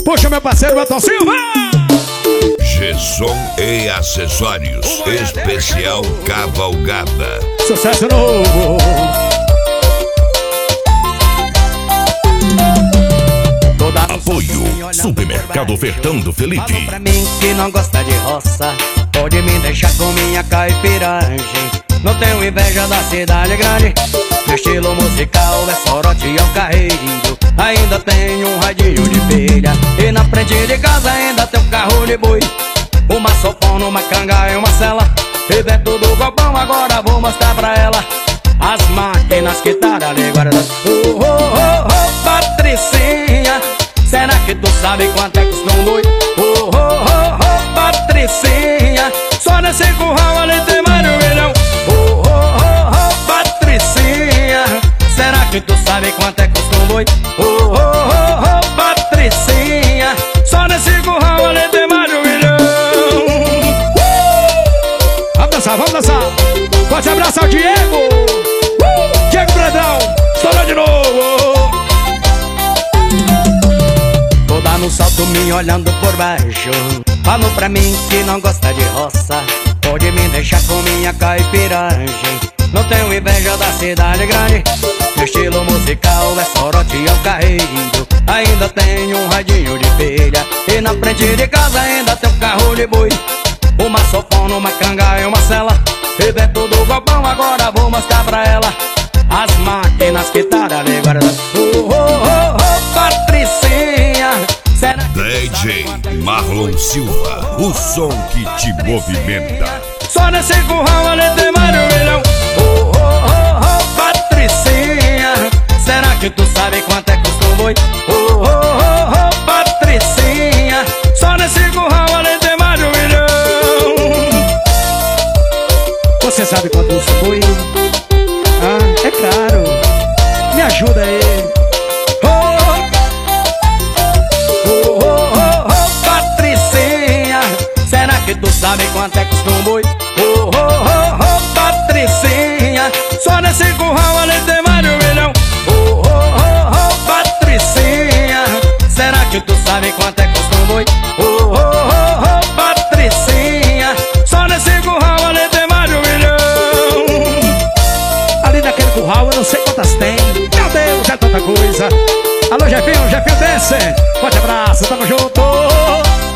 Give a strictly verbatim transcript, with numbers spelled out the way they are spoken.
Puxa meu parceiro Elton Silva. G-Som e acessórios, especial Cavalgada. Sucesso novo. Apoio Supermercado Ofertando Felipe. Fala pra mim que não gosta de roça, pode me deixar com minha caipiragem. Não tenho inveja da cidade grande, meu estilo musical é sorote e alcarreirinho. Ainda tenho um radinho de pilha, e na frente de casa ainda tem um carro de boi, uma sopona, uma canga e uma cela. E dentro do galpão agora vou mostrar pra ela as máquinas que tá ali guardadas. Oh, oh, oh, oh, Patricinha, será que tu sabe quanto é que custa um boi? Oh, oh, oh, oh, Patricinha, só nesse curral ali tem mais de um milhão. Oh, oh, oh, oh, Patricinha, será que tu sabe quanto é que custa um boi? Oh, oh, oh, oh, Patricinha, só nesse curral ali tem mais de um milhão. uh! Vamos dançar, vamos dançar. Pode abraçar o Diego. uh! Diego Brandão, estourou de novo. Toda no salto me olhando por baixo, falou pra mim que não gosta de roça, pode me deixar com minha caipiragem. Não tenho inveja da cidade grande, meu estilo musical é sorote e alcarreirinho. Ainda tenho um radinho de pilha, e na frente de casa ainda tem um carro de boi, uma sopona, uma canga e uma cela. E dentro do galpão agora vou mostrar pra ela as máquinas que tá ali guardadas. Oh, oh, oh, oh, Patricinha, será que D J Marlon Silva, o som que te movimenta. só nesse curral ali tem mais de um milhão. Oh, oh, oh, oh, Patricinha, será que tu sabe quanto é que custa um boi? Oh, oh, oh, oh, Patricinha, só nesse curral ali tem mais de um milhão. Você sabe quanto isso foi? Ah, é caro. Me ajuda aí. Oh, oh, oh, oh, Patricinha, será que tu sabe quanto é que custa um boi? Oh, oh, oh, oh, Patricinha, só nesse curral ali tem mais de um milhão. Oh, oh, oh, oh, Patricinha, será que tu sabe quanto é que custa um boi? Oh, oh, oh, oh, Patricinha, só nesse curral ali tem mais de um milhão. Ali naquele curral eu não sei quantas tem. Meu Deus, é tanta coisa. Alô, Jefinho, Jefinho Dance. Forte abraço, tamo junto.